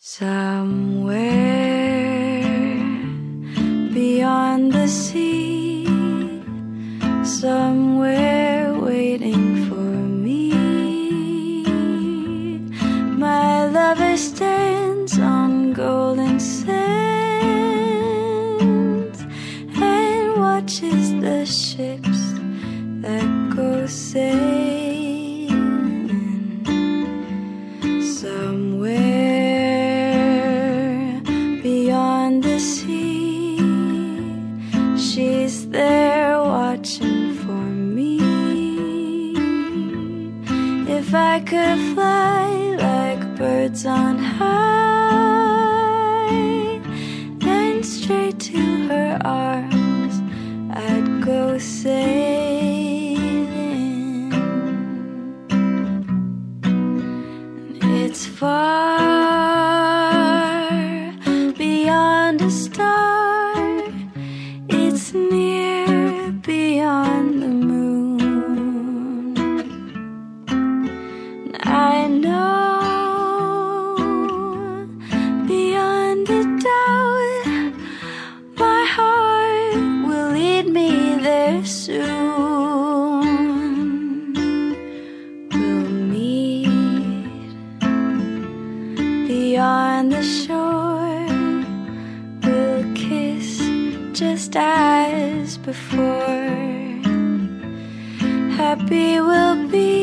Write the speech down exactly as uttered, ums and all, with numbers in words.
Somewhere beyond the sea, somewhere waiting for me, my lover stands on golden sands and watches the ships that go sailing. Somewhere beyond the sea, she's there watching for me. If I could fly like birds on high, then straight to her arms I'd go sailing. It's far beyond a star, it's near beyond the moon. And I know beyond a doubt my heart will lead me there soon. We'll meet beyond the shore, we'll kiss just as before. Happy we'll be